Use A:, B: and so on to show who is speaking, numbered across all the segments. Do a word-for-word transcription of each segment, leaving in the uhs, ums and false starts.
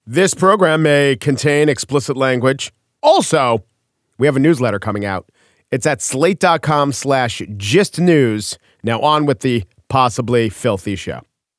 A: This program may contain explicit language. Also, we have a newsletter coming out. It's at slate.com slash gist news. Now on with the possibly filthy show.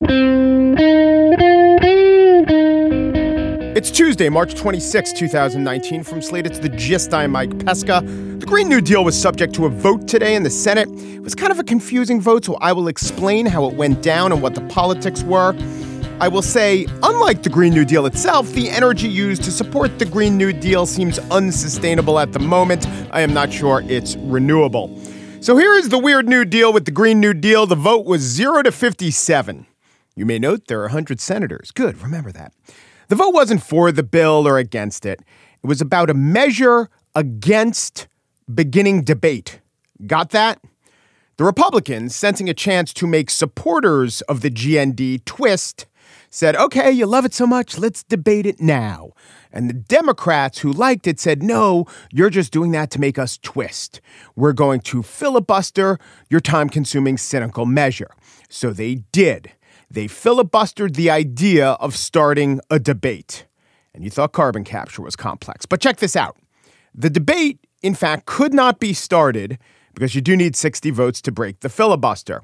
A: It's Tuesday, March twenty-sixth, twenty nineteen. From Slate, it's The Gist. I'm Mike Pesca. The Green New Deal was subject to a vote today in the Senate. It was kind of a confusing vote, so I will explain how it went down and what the politics were. I will say, unlike the Green New Deal itself, the energy used to support the Green New Deal seems unsustainable at the moment. I am not sure it's renewable. So here is the weird New Deal with the Green New Deal. The vote was zero to fifty-seven. You may note there are one hundred senators. Good, remember that. The vote wasn't for the bill or against it. It was about a measure against beginning debate. Got that? The Republicans, sensing a chance to make supporters of the G N D twist, said, okay, you love it so much, let's debate it now. And the Democrats who liked it said, no, you're just doing that to make us twist. We're going to filibuster your time-consuming, cynical measure. So they did. They filibustered the idea of starting a debate. And you thought carbon capture was complex. But check this out. The debate, in fact, could not be started because you do need sixty votes to break the filibuster.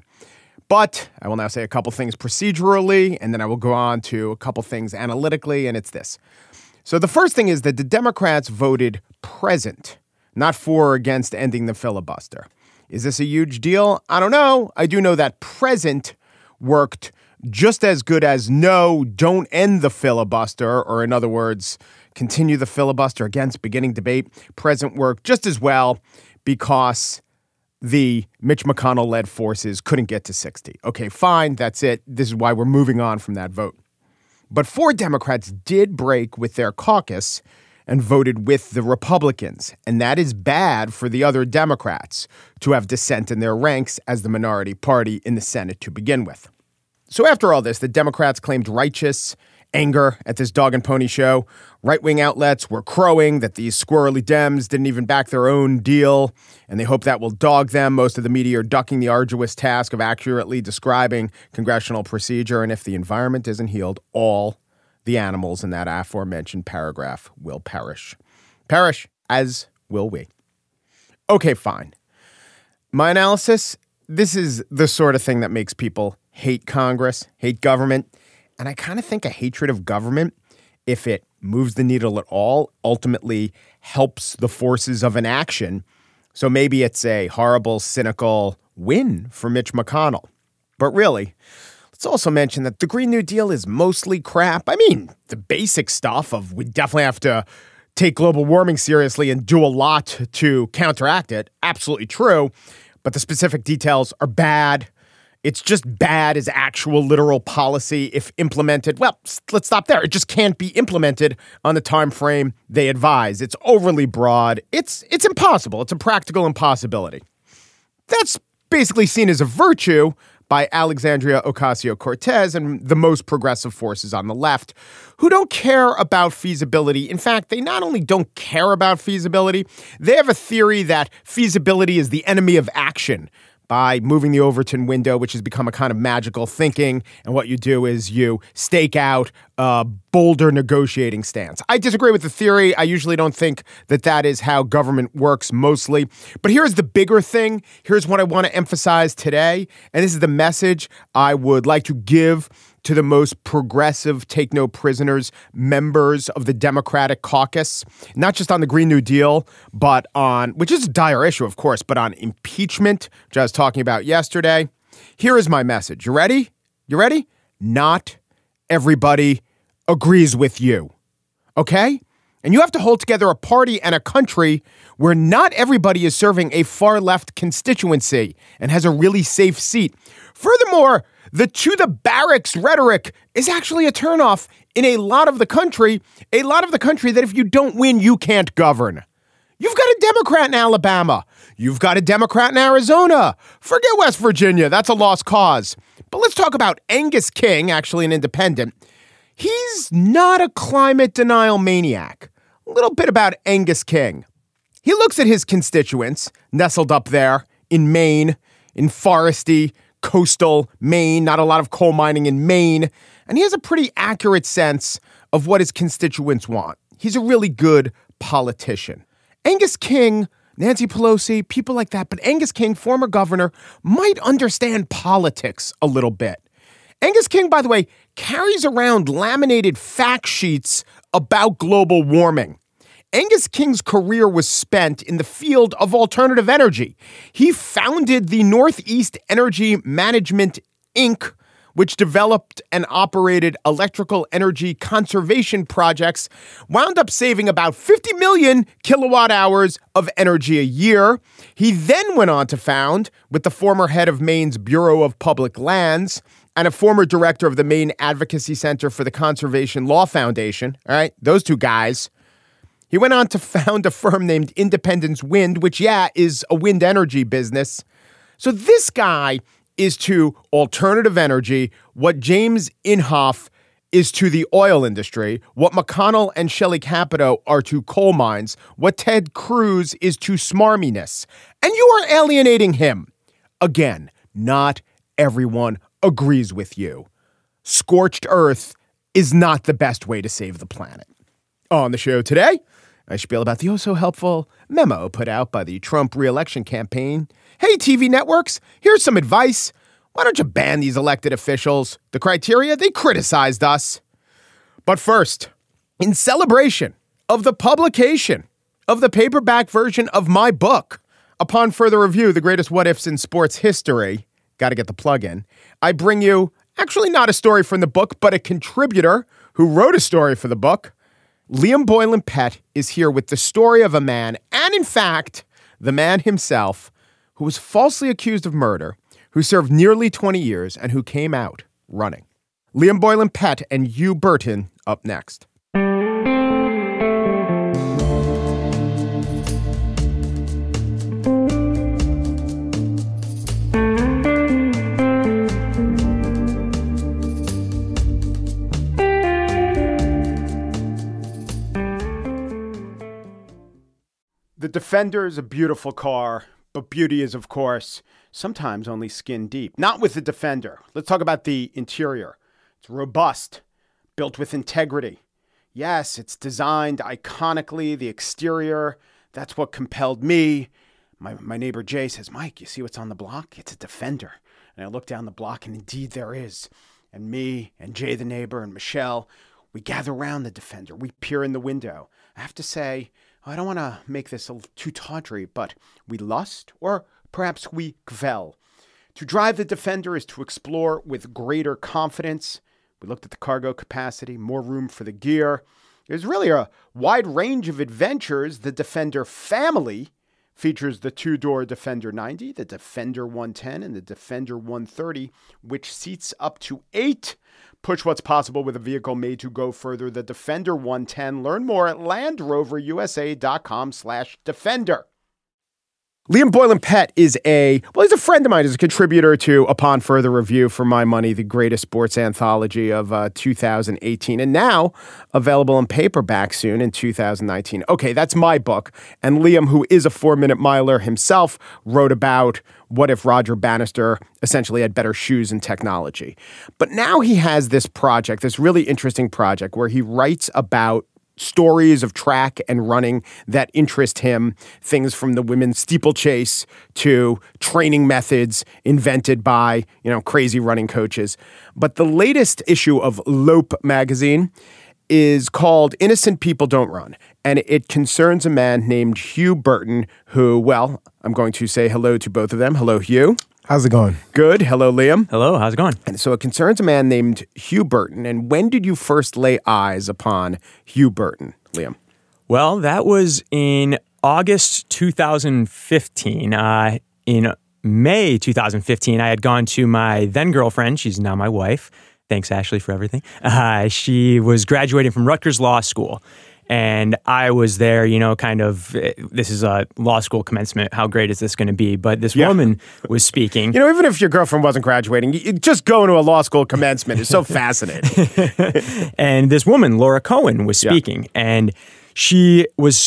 A: But I will now say a couple things procedurally, and then I will go on to a couple things analytically, and it's this. So the first thing is that the Democrats voted present, not for or against ending the filibuster. Is this a huge deal? I don't know. I do know that present worked just as good as no, don't end the filibuster, or in other words, continue the filibuster against beginning debate. Present worked just as well because the Mitch McConnell-led forces couldn't get to sixty. Okay, fine, that's it. This is why we're moving on from that vote. But four Democrats did break with their caucus and voted with the Republicans. And that is bad for the other Democrats to have dissent in their ranks as the minority party in the Senate to begin with. So after all this, the Democrats claimed righteous anger at this dog and pony show. Right-wing outlets were crowing that these squirrely Dems didn't even back their own deal, and they hope that will dog them. Most of the media are ducking the arduous task of accurately describing congressional procedure, and if the environment isn't healed, all the animals in that aforementioned paragraph will perish. Perish, as will we. Okay, fine. My analysis, this is the sort of thing that makes people hate Congress, hate government. And I kind of think a hatred of government, if it moves the needle at all, ultimately helps the forces of an action. So maybe it's a horrible, cynical win for Mitch McConnell. But really, let's also mention that the Green New Deal is mostly crap. I mean, the basic stuff of we definitely have to take global warming seriously and do a lot to counteract it. Absolutely true. But the specific details are bad. It's just bad as actual literal policy if implemented. Well, let's stop there. It just can't be implemented on the time frame they advise. It's overly broad. It's it's impossible. It's a practical impossibility. That's basically seen as a virtue by Alexandria Ocasio-Cortez and the most progressive forces on the left who don't care about feasibility. In fact, they not only don't care about feasibility, they have a theory that feasibility is the enemy of action. By moving the Overton window, which has become a kind of magical thinking. And what you do is you stake out a bolder negotiating stance. I disagree with the theory. I usually don't think that that is how government works mostly. But here's the bigger thing. Here's what I want to emphasize today. And this is the message I would like to give to the most progressive, take no prisoners members of the Democratic caucus, not just on the Green New Deal, but on, which is a dire issue, of course, but on impeachment, which I was talking about yesterday. Here is my message. You ready? You ready? Not everybody agrees with you. Okay? And you have to hold together a party and a country where not everybody is serving a far left constituency and has a really safe seat. Furthermore, the to the barracks rhetoric is actually a turnoff in a lot of the country, a lot of the country that if you don't win, you can't govern. You've got a Democrat in Alabama. You've got a Democrat in Arizona. Forget West Virginia. That's a lost cause. But let's talk about Angus King, actually an independent. He's not a climate denial maniac. A little bit about Angus King. He looks at his constituents nestled up there in Maine, in foresty, coastal Maine, not a lot of coal mining in Maine. And he has a pretty accurate sense of what his constituents want. He's a really good politician. Angus King, Nancy Pelosi, people like that, but Angus King, former governor, might understand politics a little bit. Angus King, by the way, carries around laminated fact sheets about global warming. Angus King's career was spent in the field of alternative energy. He founded the Northeast Energy Management, Incorporated, which developed and operated electrical energy conservation projects, wound up saving about fifty million kilowatt hours of energy a year. He then went on to found, with the former head of Maine's Bureau of Public Lands and a former director of the Maine Advocacy Center for the Conservation Law Foundation, all right, those two guys. He went on to found a firm named Independence Wind, which, yeah, is a wind energy business. So this guy is to alternative energy what James Inhofe is to the oil industry, what McConnell and Shelley Capito are to coal mines, what Ted Cruz is to smarminess. And you are alienating him. Again, not everyone agrees with you. Scorched earth is not the best way to save the planet. On the show today, I spiel about the oh-so-helpful memo put out by the Trump re-election campaign. Hey, T V networks, here's some advice. Why don't you ban these elected officials? The criteria, they criticized us. But first, in celebration of the publication of the paperback version of my book, upon further review, The Greatest What Ifs in Sports History, got to get the plug in, I bring you actually not a story from the book, but a contributor who wrote a story for the book. Liam Boylan Pett is here with the story of a man, and in fact, the man himself, who was falsely accused of murder, who served nearly twenty years, and who came out running. Liam Boylan Pett and Hugh Burton up next. The Defender is a beautiful car, but beauty is, of course, sometimes only skin deep. Not with the Defender. Let's talk about the interior. It's robust, built with integrity. Yes, it's designed iconically. The exterior, that's what compelled me. My, my neighbor Jay says, Mike, you see what's on the block? It's a Defender. And I look down the block, and indeed there is. And me and Jay, the neighbor, and Michelle, we gather around the Defender. We peer in the window. I have to say, I don't want to make this a too tawdry, but we lust, or perhaps we kvel. To drive the Defender is to explore with greater confidence. We looked at the cargo capacity, more room for the gear. There's really a wide range of adventures. The Defender family features the two-door Defender ninety, the Defender one ten, and the Defender one thirty, which seats up to eight. Push what's possible with a vehicle made to go further. The Defender one ten. Learn more at LandRoverUSA.com slash Defender. Liam Boylan Pett is a, well, he's a friend of mine. He's a contributor to Upon Further Review, for my money, the greatest sports anthology of uh, two thousand eighteen, and now available in paperback soon in two thousand nineteen. Okay, that's my book. And Liam, who is a four-minute miler himself, wrote about what if Roger Bannister essentially had better shoes and technology. But now he has this project, this really interesting project, where he writes about stories of track and running that interest him, things from the women's steeplechase to training methods invented by, you know, crazy running coaches. But the latest issue of Lope magazine is called Innocent People Don't Run, and it concerns a man named Hugh Burton who, well, I'm going to say hello to both of them. Hello, Hugh.
B: How's it going?
A: Good. Hello, Liam.
C: Hello. How's it going?
A: And so it concerns a man named Hugh Burton. And when did you first lay eyes upon Hugh Burton, Liam?
C: Well, that was in August two thousand fifteen. Uh, in May two thousand fifteen, I had gone to my then girlfriend. She's now my wife. Thanks, Ashley, for everything. Uh, she was graduating from Rutgers Law School. And I was there, you know, kind of, this is a law school commencement. How great is this going to be? But this yeah. woman was speaking.
A: You know, even if your girlfriend wasn't graduating, you, just going to a law school commencement is so fascinating.
C: And this woman, Laura Cohen, was speaking. Yeah. And she was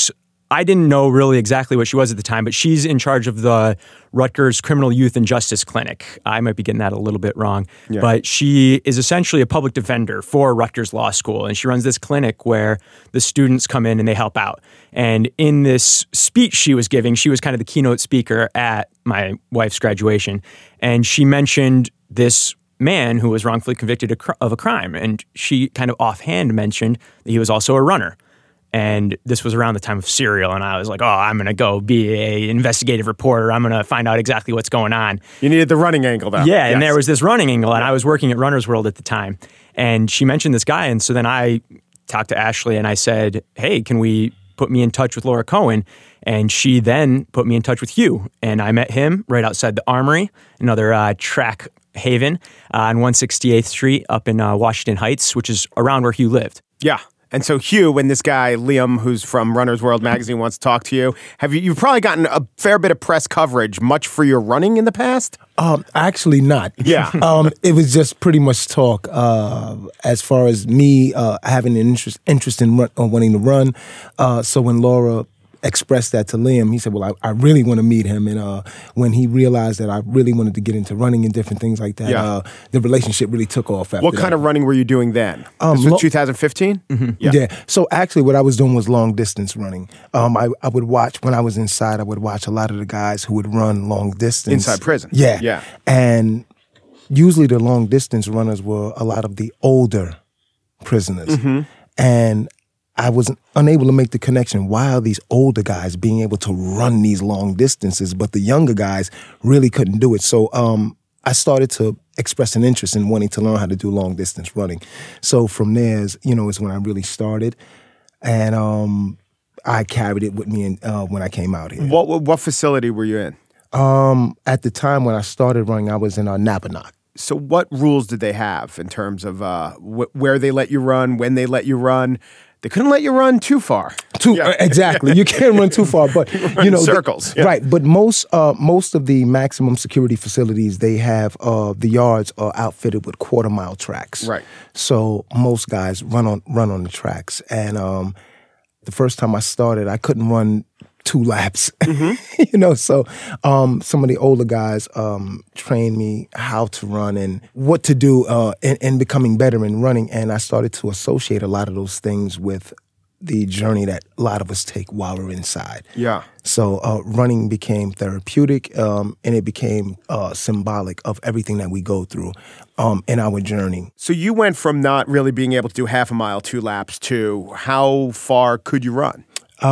C: I didn't know really exactly what she was at the time, but she's in charge of the Rutgers Criminal Youth and Justice Clinic. I might be getting that a little bit wrong, yeah. but she is essentially a public defender for Rutgers Law School, and she runs this clinic where the students come in and they help out. And in this speech she was giving, she was kind of the keynote speaker at my wife's graduation, and she mentioned this man who was wrongfully convicted of a crime, and she kind of offhand mentioned that he was also a runner. And this was around the time of Serial, and I was like, oh, I'm going to go be a investigative reporter. I'm going to find out exactly what's going on.
A: You needed the running angle, though.
C: Yeah,
A: yes.
C: and there was this running angle, and I was working at Runner's World at the time. And she mentioned this guy, and so then I talked to Ashley, and I said, hey, can we put me in touch with Laura Cohen? And she then put me in touch with Hugh, and I met him right outside the Armory, another uh, track haven uh, on one sixty-eighth Street up in uh, Washington Heights, which is around where Hugh lived.
A: Yeah. And so Hugh, when this guy, Liam, who's from Runner's World magazine, wants to talk to you, have you, you've probably gotten a fair bit of press coverage, much for your running in the past?
B: Um, actually not.
A: Yeah.
B: um, it was just pretty much talk uh, as far as me uh, having an interest, interest in run, uh, wanting to run. Uh, so when Laura expressed that to Liam, he said, well, I, I really want to meet him. And uh, when he realized that I really wanted to get into running and different things like that, yeah. uh, the relationship really took off after
A: What kind
B: that.
A: of running were you doing then?
B: Um,
A: this was
B: lo-
A: twenty fifteen?
B: Mm-hmm. Yeah. yeah. So actually what I was doing was long distance running. Um, I, I would watch, when I was inside, I would watch a lot of the guys who would run long distance.
A: Inside prison?
B: Yeah.
A: Yeah.
B: And usually the long distance runners were a lot of the older prisoners. Mm-hmm. And I was unable to make the connection. Why are these older guys being able to run these long distances, but the younger guys really couldn't do it? So um, I started to express an interest in wanting to learn how to do long distance running. So from there, is, you know, is when I really started, and um, I carried it with me in, uh, when I came out here.
A: What what facility were you in?
B: Um, at the time when I started running, I was in uh, Napanock.
A: So what rules did they have in terms of uh, wh- where they let you run, when they let you run? They couldn't let you run too far.
B: Too yeah. Exactly. You can't run too far, but you know,
A: circles.
B: The,
A: yeah.
B: Right. But most uh, most of the maximum security facilities, they have uh, the yards are outfitted with quarter mile tracks.
A: Right.
B: So most guys run on run on the tracks. And um, the first time I started, I couldn't run two laps. Mm-hmm. you know, so um, some of the older guys um, trained me how to run and what to do uh, in, in becoming better in running. And I started to associate a lot of those things with the journey that a lot of us take while we're inside.
A: Yeah.
B: So uh, running became therapeutic, um, and it became uh, symbolic of everything that we go through um, in our journey.
A: So you went from not really being able to do half a mile, two laps, to how far could you run?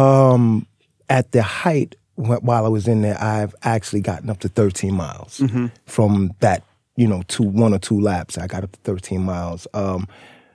B: Um, at the height, wh- while I was in there, I've actually gotten up to thirteen miles. Mm-hmm. From that, you know, two, one or two laps, I got up to thirteen miles. Um,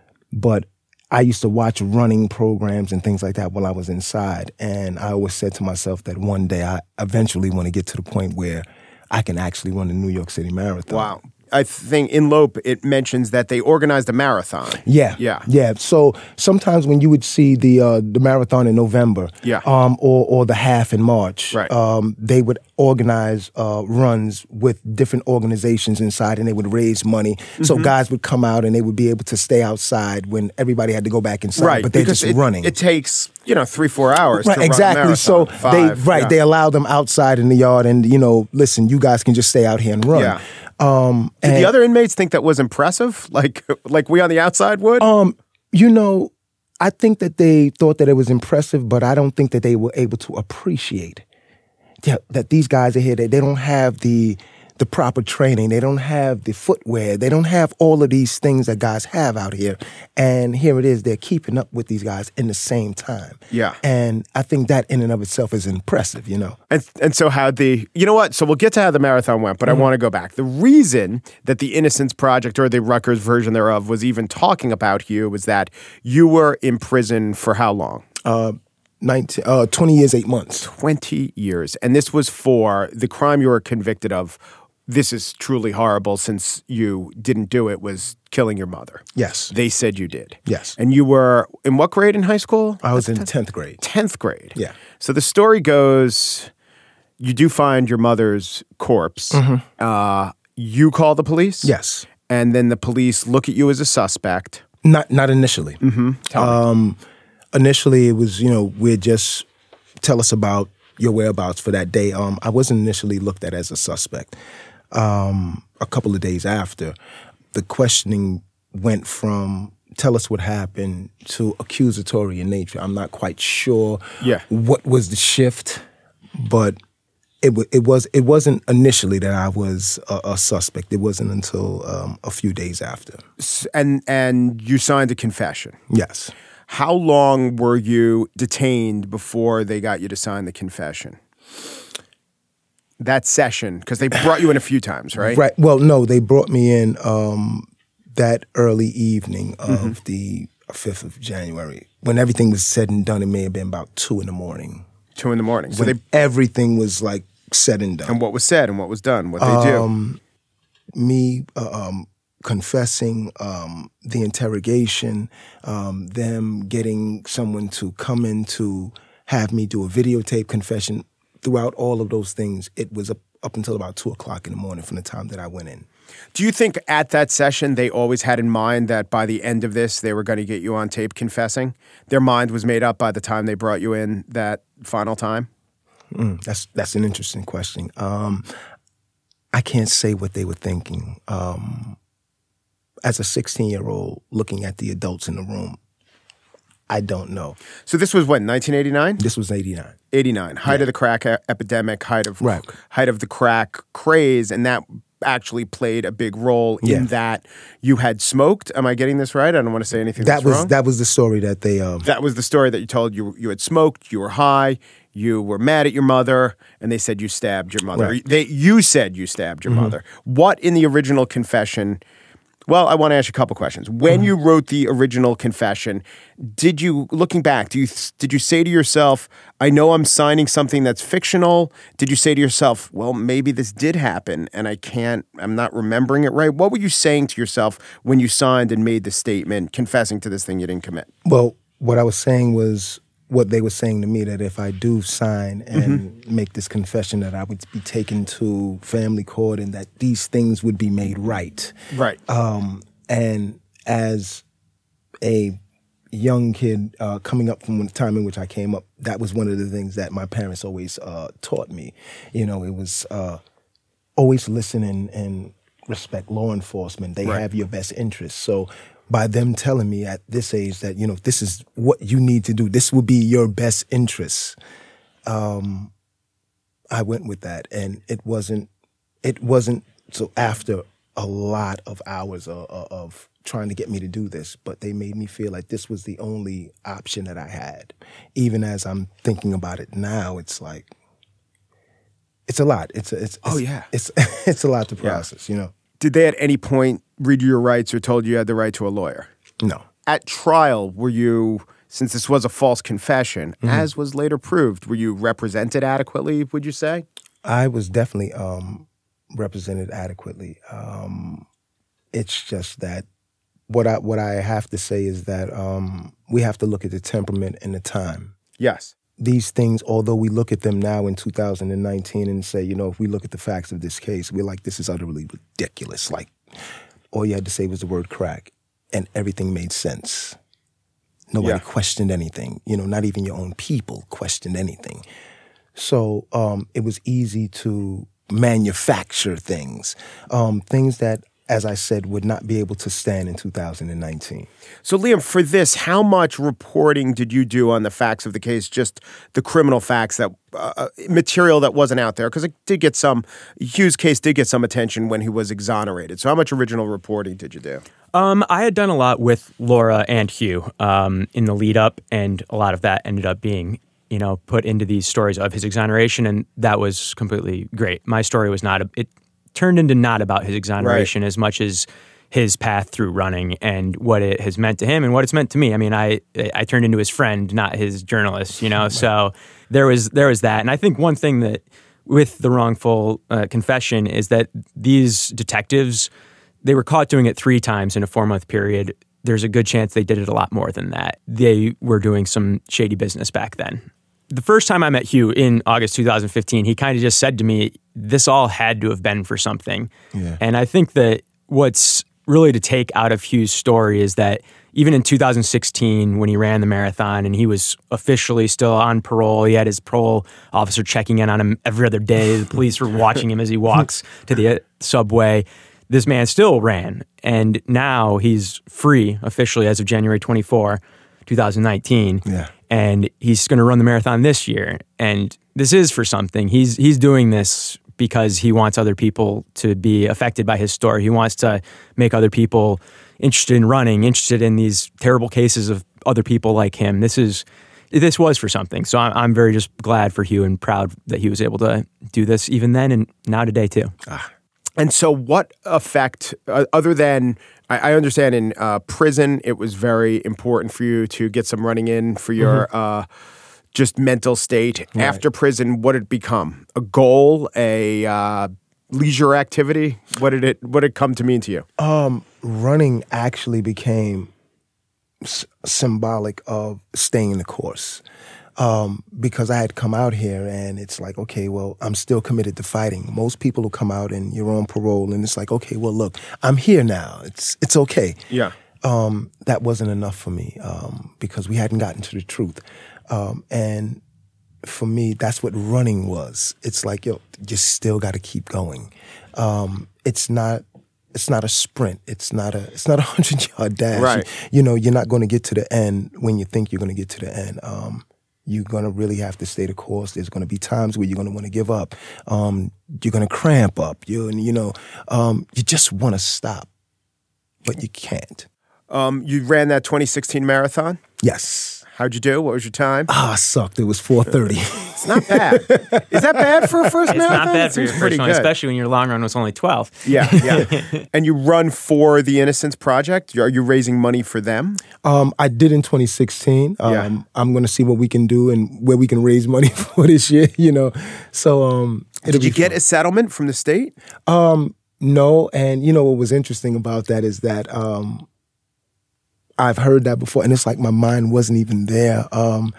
B: but I used to watch running programs and things like that while I was inside. And I always said to myself that one day I eventually want to get to the point where I can actually run the New York City Marathon.
A: Wow. I think in Lope, it mentions that they organized a marathon.
B: Yeah.
A: Yeah.
B: Yeah. So sometimes when you would see the uh, the marathon in November,
A: yeah.
B: um, or, or the half in March,
A: right.
B: um, they would organize uh, runs with different organizations inside, and they would raise money. Mm-hmm. So guys would come out and they would be able to stay outside when everybody had to go back inside,
A: right.
B: but they're
A: because
B: just
A: it,
B: running.
A: It takes, you know, three, four hours
B: right,
A: to
B: exactly.
A: run a
B: So
A: marathon.
B: they
A: Five,
B: right,
A: yeah.
B: they allow them outside in the yard, and you know, listen, you guys can just stay out here and run.
A: Yeah.
B: Um,
A: Did
B: and,
A: the other inmates think that was impressive, like like we on the outside would?
B: Um, you know, I think that they thought that it was impressive, but I don't think that they were able to appreciate that, that these guys are here. They, they don't have the the proper training. They don't have the footwear. They don't have all of these things that guys have out here. And here it is. They're keeping up with these guys in the same time.
A: Yeah.
B: And I think that in and of itself is impressive, you know.
A: And and so how the, you know what? So we'll get to how the marathon went, but mm-hmm. I want to go back. The reason that the Innocence Project, or the Rutgers version thereof, was even talking about you was that you were in prison for how long?
B: Uh, nineteen, uh, twenty years, eight months.
A: twenty years. And this was for the crime you were convicted of. This is truly horrible since you didn't do it, was killing your mother.
B: Yes.
A: They said you did.
B: Yes.
A: And you were in what grade in high school?
B: I was in tenth grade.
A: tenth grade.
B: Yeah.
A: So the story goes, you do find your mother's corpse. Mm-hmm. Uh, you call the police?
B: Yes.
A: And then the police look at you as a suspect.
B: Not not initially.
A: Mm-hmm. Tell me.
B: Um, initially, it was, you know, we're just tell us about your whereabouts for that day. Um, I wasn't initially looked at as a suspect. Um, a couple of days after, the questioning went from tell us what happened to accusatory in nature. I'm not quite sure
A: yeah.
B: what was the shift, but it, w- it, was, it wasn't initially that I was a, a suspect. It wasn't until um, a few days after.
A: And, and you signed a confession.
B: Yes.
A: How long were you detained before they got you to sign the confession? That session, because they brought you in a few times, right?
B: Right. Well, no, they brought me in um, that early evening of mm-hmm. the fifth of January. When everything was said and done, it may have been about two in the morning.
A: Two in the morning.
B: So when they, everything was like said and done.
A: And what was said and what was done? What they
B: um, do? Me uh, um, confessing, um, the interrogation, um, them getting someone to come in to have me do a videotape confession. Throughout all of those things, it was up, up until about two o'clock in the morning from the time that I went in.
A: Do you think at that session they always had in mind that by the end of this they were going to get you on tape confessing? Their mind was made up by the time they brought you in that final time?
B: Mm, that's that's an interesting question. Um, I can't say what they were thinking. Um, as a sixteen-year-old looking at the adults in the room, I don't know.
A: So this was what, nineteen eighty-nine?
B: This was eighty-nine.
A: eighty-nine, height
B: yeah.
A: of the crack e- epidemic, height of
B: right.
A: height of the crack craze, and that actually played a big role in
B: yeah.
A: that you had smoked. Am I getting this right? I don't want to say anything
B: that
A: that's
B: was
A: wrong.
B: That was the story that they... Um,
A: that was the story that you told. You you had smoked, you were high, you were mad at your mother, and they said you stabbed your mother.
B: Right.
A: They, you said you stabbed your mm-hmm. mother. What in the original confession... Well, I want to ask you a couple questions. When mm-hmm. you wrote the original confession, did you, looking back, do you did you say to yourself, I know I'm signing something that's fictional? Did you say to yourself, well, maybe this did happen and I can't, I'm not remembering it right? What were you saying to yourself when you signed and made the statement confessing to this thing you didn't commit?
B: Well, what I was saying was what they were saying to me, that if I do sign and mm-hmm. make this confession, that I would be taken to family court and that these things would be made right.
A: Right.
B: Um, and as a young kid uh, coming up from the time in which I came up, that was one of the things that my parents always uh, taught me. You know, it was uh, always listen and, and respect law enforcement. They
A: right.
B: have your best interests. So by them telling me at this age that, you know, this is what you need to do, this will be your best interests, um, I went with that. And it wasn't, it wasn't, so after a lot of hours of, of trying to get me to do this, but they made me feel like this was the only option that I had. Even as I'm thinking about it now, it's like, it's a lot. It's, a, it's, it's
A: oh yeah,
B: it's, it's a lot to process, yeah. you know.
A: Did they at any point read you your rights or told you you had the right to a lawyer?
B: No.
A: At trial, were you, since this was a false confession, mm-hmm. as was later proved, were you represented adequately, would you say?
B: I was definitely um, represented adequately. Um, it's just that what I what I have to say is that um, we have to look at the temperament and the time.
A: Yes.
B: These things, although we look at them now in two thousand nineteen and say, you know, if we look at the facts of this case, we're like, this is utterly ridiculous. Like, all you had to say was the word crack, and everything made sense. Nobody yeah. questioned anything. You know, not even your own people questioned anything. So um, it was easy to manufacture things, um, things that, as I said, would not be able to stand in two thousand nineteen.
A: So, Liam, for this, how much reporting did you do on the facts of the case, just the criminal facts, that uh, material that wasn't out there? Because it did get some, Hugh's case did get some attention when he was exonerated. So how much original reporting did you do?
C: Um, I had done a lot with Laura and Hugh um, in the lead up, and a lot of that ended up being, you know, put into these stories of his exoneration, and that was completely great. My story was not, a, it turned into not about his exoneration right. as much as his path through running and what it has meant to him and what it's meant to me. I mean, I I turned into his friend, not his journalist, you know, right. so there was there was that. And I think one thing that with the wrongful uh, confession is that these detectives, they were caught doing it three times in a four-month period. There's a good chance they did it a lot more than that. They were doing some shady business back then. The first time I met Hugh in August two thousand fifteen, he kind of just said to me, this all had to have been for something.
B: Yeah.
C: And I think that what's really to take out of Hugh's story is that even in two thousand sixteen when he ran the marathon and he was officially still on parole, he had his parole officer checking in on him every other day. The police were watching him as he walks to the subway. This man still ran, and now he's free officially as of January twenty-fourth, twenty nineteen.
B: Yeah.
C: And he's going to run the marathon this year. And this is for something. He's he's doing this because he wants other people to be affected by his story. He wants to make other people interested in running, interested in these terrible cases of other people like him. This is this was for something. So I'm, I'm very just glad for Hugh and proud that he was able to do this even then and now today too.
A: Ah. And so what effect, uh, other than, I, I understand in uh, prison, it was very important for you to get some running in for your mm-hmm. uh, just mental state. Right. After prison, what did it become? A goal, a uh, leisure activity? What did it What did it come to mean to you?
B: Um, running actually became s- symbolic of staying the course. Um, because I had come out here and it's like, okay, well, I'm still committed to fighting. Most people who come out and you're on parole and it's like, okay, well, look, I'm here now. It's it's okay.
A: Yeah.
B: Um, that wasn't enough for me um, because we hadn't gotten to the truth. Um, and for me, that's what running was. It's like, yo, you still got to keep going. Um, it's not It's not a sprint. It's not a it's not a hundred yard dash.
A: Right.
B: You, you know, you're not going to get to the end when you think you're going to get to the end. Um, You're going to really have to stay the course. There's going to be times where you're going to want to give up. Um, you're going to cramp up. You you know, um, you just want to stop, but you can't.
A: Um, you ran that twenty sixteen marathon?
B: Yes.
A: How'd you do? What was your time?
B: Ah, I sucked. It was four thirty.
A: It's not bad. Is that bad for a first
C: it's
A: marathon?
C: It's not bad for your first one,
A: good.
C: especially when your long run was only twelve.
A: Yeah, yeah. And you run for the Innocence Project? Are you raising money for them?
B: Um, I did in twenty sixteen. Um,
A: yeah.
B: I'm going to see what we can do and where we can raise money for this year, you know. So, um,
A: Did you get
B: fun.
A: a settlement from the state?
B: Um, no. And, you know, what was interesting about that is that um, I've heard that before, and it's like my mind wasn't even there. Um,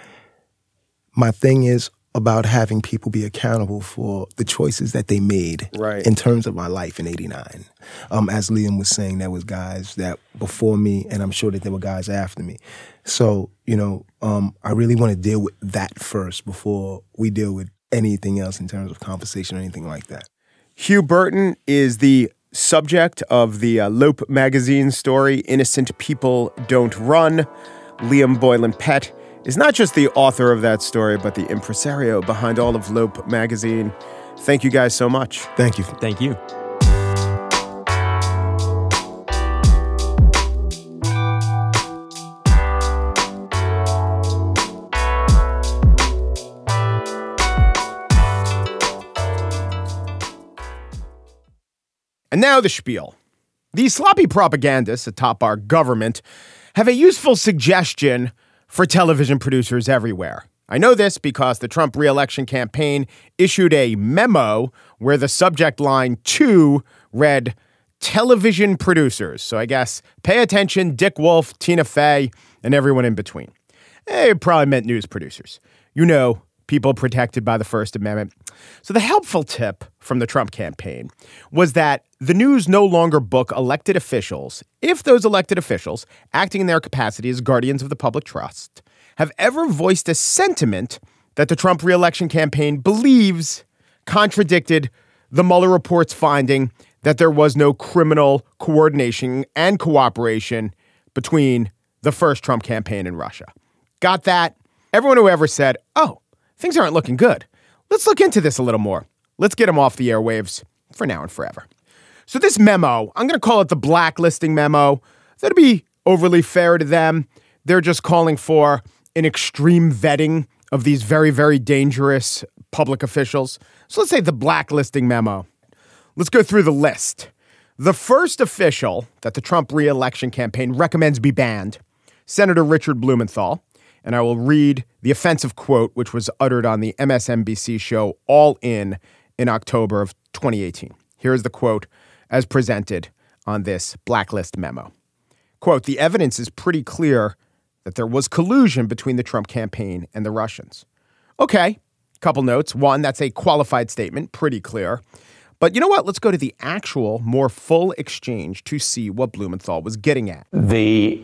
B: my thing is about having people be accountable for the choices that they made
A: right.
B: in terms of my life in eighty-nine. Um, as Liam was saying, there was guys that before me, and I'm sure that there were guys after me. So, you know, um, I really want to deal with that first before we deal with anything else in terms of conversation or anything like that.
A: Hugh Burton is the subject of the uh, Lope magazine story, Innocent People Don't Run. Liam Boylan Pett is not just the author of that story, but the impresario behind all of Lope magazine. Thank you guys so much.
B: Thank you.
C: Thank you.
A: And now the spiel. These sloppy propagandists atop our government have a useful suggestion for television producers everywhere. I know this because the Trump re-election campaign issued a memo where the subject line two read television producers. So I guess pay attention, Dick Wolf, Tina Fey, and everyone in between. It probably meant news producers. You know, people protected by the First Amendment. So the helpful tip from the Trump campaign was that the news no longer book elected officials if those elected officials, acting in their capacity as guardians of the public trust, have ever voiced a sentiment that the Trump re-election campaign believes contradicted the Mueller report's finding that there was no criminal coordination and cooperation between the first Trump campaign and Russia. Got that? Everyone who ever said, oh, things aren't looking good. Let's look into this a little more. Let's get them off the airwaves for now and forever. So this memo, I'm going to call it the blacklisting memo. That'd be overly fair to them. They're just calling for an extreme vetting of these very, very dangerous public officials. So let's say the blacklisting memo. Let's go through the list. The first official that the Trump re-election campaign recommends be banned, Senator Richard Blumenthal. And I will read the offensive quote, which was uttered on the M S N B C show All In in October of twenty eighteen. Here is the quote as presented on this blacklist memo. Quote, the evidence is pretty clear that there was collusion between the Trump campaign and the Russians. Okay, couple notes. One, that's a qualified statement, pretty clear. But you know what? Let's go to the actual, more full exchange to see what Blumenthal was getting at.
D: The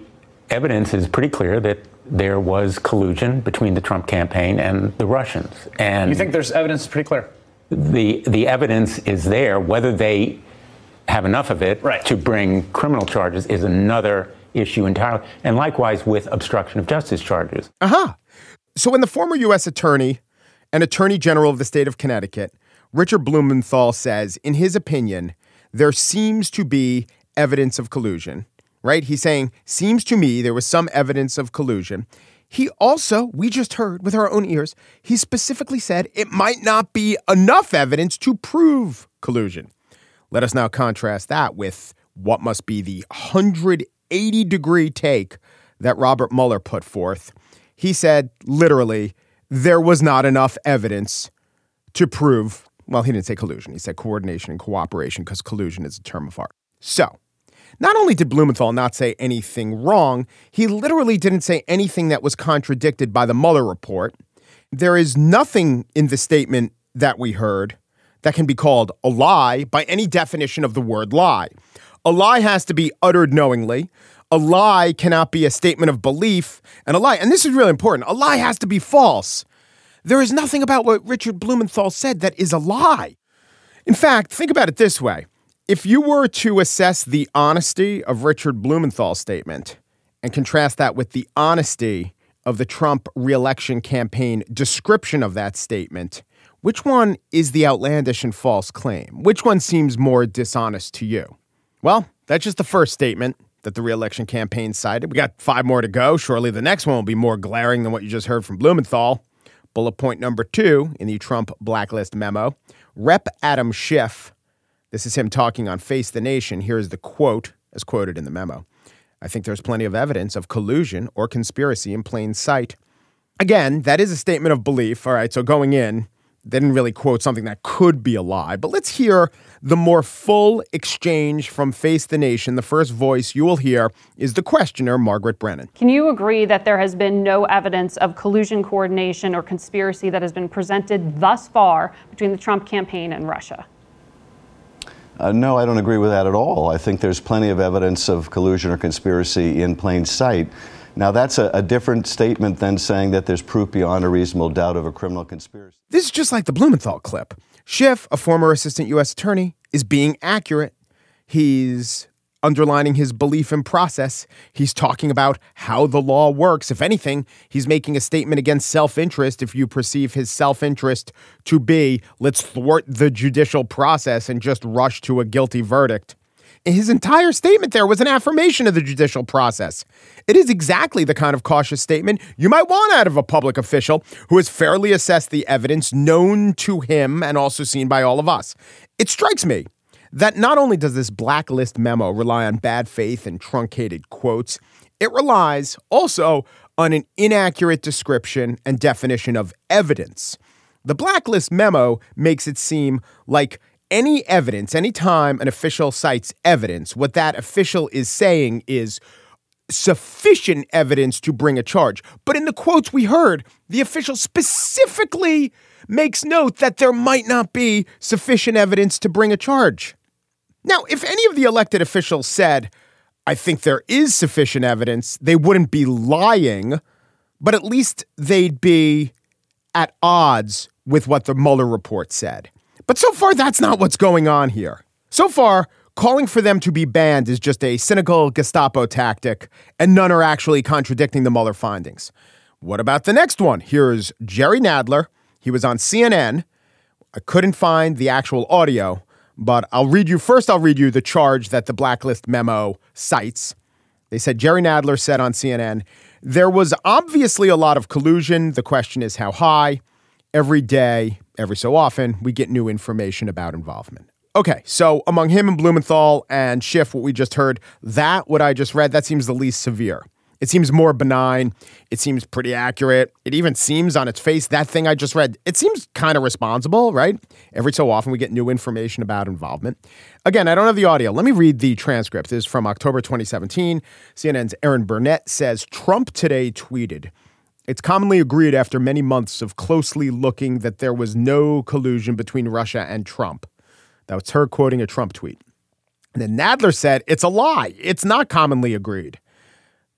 D: evidence is pretty clear that there was collusion between the Trump campaign and the Russians. And
E: you think there's evidence pretty clear?
D: The the evidence is there. Whether they have enough of it
E: right.
D: to bring criminal charges is another issue entirely. And likewise with obstruction of justice charges.
A: Uh-huh. So when the former U S attorney and attorney general of the state of Connecticut, Richard Blumenthal, says, in his opinion, there seems to be evidence of collusion, right? He's saying, seems to me there was some evidence of collusion. He also, we just heard with our own ears, he specifically said it might not be enough evidence to prove collusion. Let us now contrast that with what must be the one hundred eighty degree take that Robert Mueller put forth. He said, literally, there was not enough evidence to prove, well, he didn't say collusion. He said coordination and cooperation because collusion is a term of art. So not only did Blumenthal not say anything wrong, he literally didn't say anything that was contradicted by the Mueller report. There is nothing in the statement that we heard that can be called a lie by any definition of the word lie. A lie has to be uttered knowingly. A lie cannot be a statement of belief. And a lie, and this is really important, a lie has to be false. There is nothing about what Richard Blumenthal said that is a lie. In fact, think about it this way. If you were to assess the honesty of Richard Blumenthal's statement and contrast that with the honesty of the Trump reelection campaign description of that statement, which one is the outlandish and false claim? Which one seems more dishonest to you? Well, that's just the first statement that the reelection campaign cited. We got five more to go. Surely the next one will be more glaring than what you just heard from Blumenthal. Bullet point number two in the Trump blacklist memo. Representative Adam Schiff, this is him talking on Face the Nation. Here's the quote, as quoted in the memo. I think there's plenty of evidence of collusion or conspiracy in plain sight. Again, that is a statement of belief. All right, so going in, they didn't really quote something that could be a lie. But let's hear the more full exchange from Face the Nation. The first voice you will hear is the questioner, Margaret Brennan.
F: Can you agree that there has been no evidence of collusion, coordination, or conspiracy that has been presented thus far between the Trump campaign and Russia?
G: Uh, no, I don't agree with that at all. I think there's plenty of evidence of collusion or conspiracy in plain sight. Now, that's a, a different statement than saying that there's proof beyond a reasonable doubt of a criminal conspiracy.
A: This is just like the Blumenthal clip. Schiff, a former assistant U S attorney, is being accurate. He's underlining his belief in process. He's talking about how the law works. If anything, he's making a statement against self-interest if you perceive his self-interest to be, let's thwart the judicial process and just rush to a guilty verdict. His entire statement there was an affirmation of the judicial process. It is exactly the kind of cautious statement you might want out of a public official who has fairly assessed the evidence known to him and also seen by all of us. It strikes me that not only does this blacklist memo rely on bad faith and truncated quotes, it relies also on an inaccurate description and definition of evidence. The blacklist memo makes it seem like any evidence, anytime an official cites evidence, what that official is saying is sufficient evidence to bring a charge. But in the quotes we heard, the official specifically makes note that there might not be sufficient evidence to bring a charge. Now, if any of the elected officials said, I think there is sufficient evidence, they wouldn't be lying, but at least they'd be at odds with what the Mueller report said. But so far, that's not what's going on here. So far, calling for them to be banned is just a cynical Gestapo tactic, and none are actually contradicting the Mueller findings. What about the next one? Here's Jerry Nadler. He was on C N N. I couldn't find the actual audio, but I'll read you first. I'll read you the charge that the blacklist memo cites. They said Jerry Nadler said on C N N, there was obviously a lot of collusion. The question is how high. Every day, every so often, we get new information about involvement. Okay, so among him and Blumenthal and Schiff, what we just heard, that, what I just read, that seems the least severe. It seems more benign. It seems pretty accurate. It even seems on its face, that thing I just read, it seems kind of responsible, right? Every so often, we get new information about involvement. Again, I don't have the audio. Let me read the transcript. This is from October twenty seventeen. C N N's Aaron Burnett says, Trump today tweeted, it's commonly agreed after many months of closely looking that there was no collusion between Russia and Trump. That was her quoting a Trump tweet. And then Nadler said, it's a lie. It's not commonly agreed.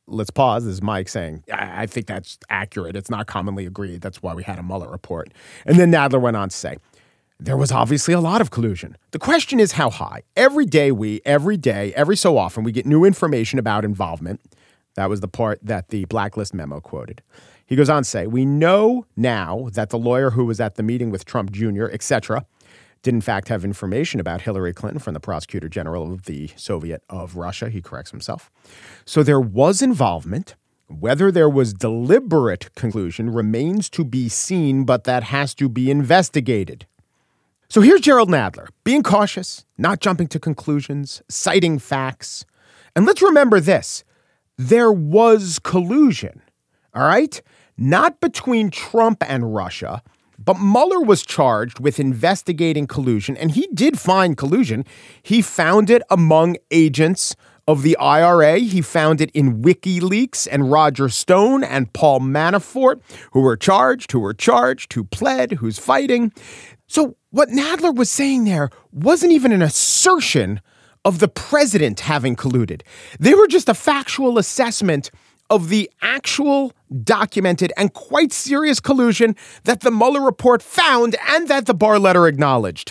A: let's pause. This is Mike saying, I, I think that's accurate. It's not commonly agreed. That's why we had a Mueller report. And then Nadler went on to say, there was obviously a lot of collusion. The question is how high. Every day we, every day, every so often, we get new information about involvement. That was the part that the Blacklist memo quoted. He goes on to say, we know now that the lawyer who was at the meeting with Trump Junior, et cetera, did in fact have information about Hillary Clinton from the prosecutor general of the Soviet of Russia. He corrects himself. So there was involvement. Whether there was deliberate collusion remains to be seen, but that has to be investigated. So here's Gerald Nadler, being cautious, not jumping to conclusions, citing facts. And let's remember this. There was collusion, all right? Not between Trump and Russia, but Mueller was charged with investigating collusion, and he did find collusion. He found it among agents of the I R A. He found it in WikiLeaks and Roger Stone and Paul Manafort, who were charged, who were charged, who pled, who's fighting. So what Nadler was saying there wasn't even an assertion of the president having colluded. They were just a factual assessment of the actual documented and quite serious collusion that the Mueller report found and that the Barr letter acknowledged.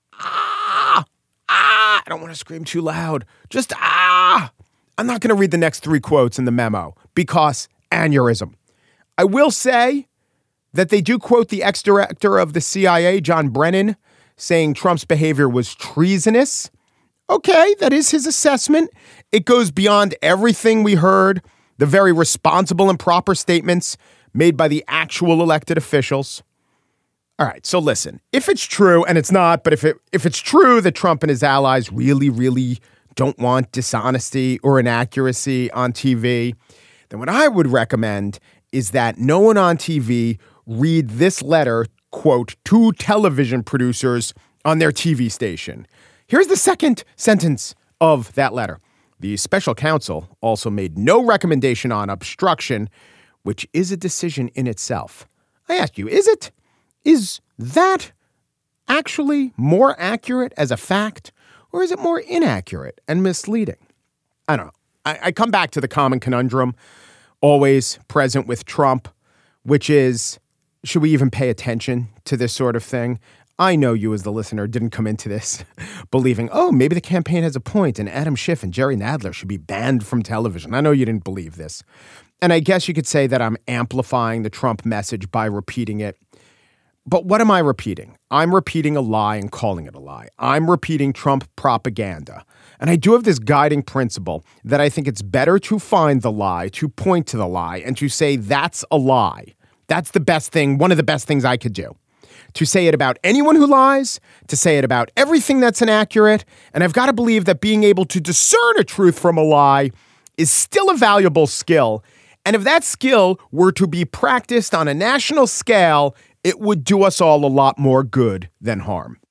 A: Ah, ah, I don't want to scream too loud. Just ah. I'm not going to read the next three quotes in the memo because aneurysm. I will say that they do quote the ex-director of the C I A, John Brennan, saying Trump's behavior was treasonous. Okay, that is his assessment. It goes beyond everything we heard, the very responsible and proper statements made by the actual elected officials. All right, so listen, if it's true, and it's not, but if it if it's true that Trump and his allies really, really don't want dishonesty or inaccuracy on T V, then what I would recommend is that no one on T V read this letter, quote, to television producers on their T V station. Here's the second sentence of that letter. The special counsel also made no recommendation on obstruction, which is a decision in itself. I ask you, is it? Is that actually more accurate as a fact, or is it more inaccurate and misleading? I don't know. I, I come back to the common conundrum always present with Trump, which is, should we even pay attention to this sort of thing? I know you as the listener didn't come into this believing, oh, maybe the campaign has a point and Adam Schiff and Jerry Nadler should be banned from television. I know you didn't believe this. And I guess you could say that I'm amplifying the Trump message by repeating it. But what am I repeating? I'm repeating a lie and calling it a lie. I'm repeating Trump propaganda. And I do have this guiding principle that I think it's better to find the lie, to point to the lie, and to say that's a lie. That's the best thing, one of the best things I could do. To say it about anyone who lies, to say it about everything that's inaccurate. And I've got to believe that being able to discern a truth from a lie is still a valuable skill. And if that skill were to be practiced on a national scale, it would do us all a lot more good than harm.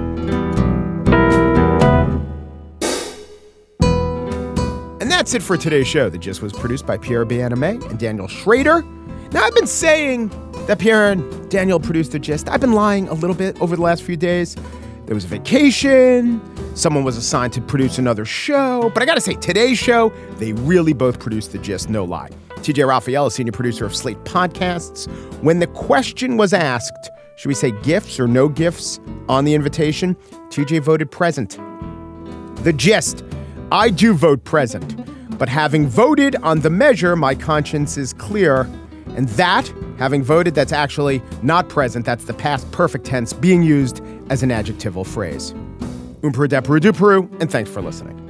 A: And that's it for today's show. The Gist was produced by Pierre Bienaimé and Daniel Schrader. Now, I've been saying that Pierre and Daniel produced The Gist. I've been lying a little bit over the last few days. There was a vacation. Someone was assigned to produce another show. But I got to say, today's show, they really both produced The Gist, no lie. T J Raphael, a senior producer of Slate Podcasts. When the question was asked, should we say gifts or no gifts on the invitation, T J voted present. The Gist, I do vote present. But having voted on the measure, my conscience is clear. And that, having voted, that's actually not present. That's the past perfect tense being used as an adjectival phrase. Umperu deperu duperu, and thanks for listening.